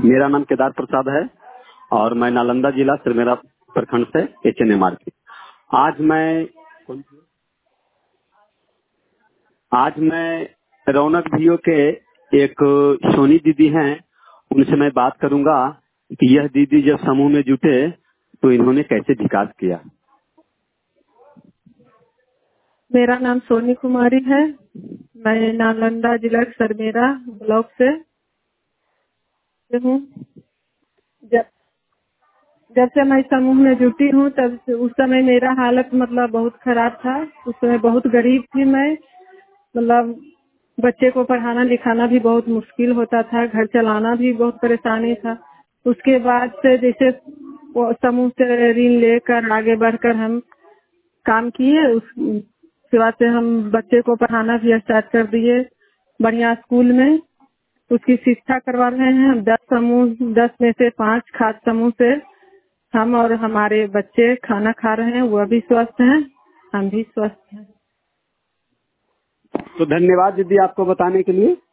मेरा नाम केदार प्रसाद है और मैं नालंदा जिला सिरमेरा प्रखंड से HNMR की। आज मैं रौनक भैया के एक सोनी दीदी हैं, उनसे मैं बात करूंगा कि यह दीदी जब समूह में जुटे तो इन्होंने कैसे विकास किया। मेरा नाम सोनी कुमारी है। मैं नालंदा जिला सरमेरा ब्लॉक से हूँ। जब से मैं समूह में जुटी हूँ तब से उस समय मेरा हालत मतलब बहुत खराब था। उस समय बहुत गरीब थी मैं, मतलब बच्चे को पढ़ाना लिखाना भी बहुत मुश्किल होता था, घर चलाना भी बहुत परेशानी था। उसके बाद से जैसे वो समूह से ऋण लेकर आगे बढ़कर हम काम किए, उसके बाद से हम बच्चे को पढ़ाना भी स्टार्ट कर दिए बढ़िया स्कूल में। उसकी शिक्षा करवा रहे हैं हम 10 में से 5 खाद समूह से हम और हमारे बच्चे खाना खा रहे हैं, वह भी स्वस्थ हैं, हम भी स्वस्थ हैं। तो धन्यवाद दीदी आपको बताने के लिए।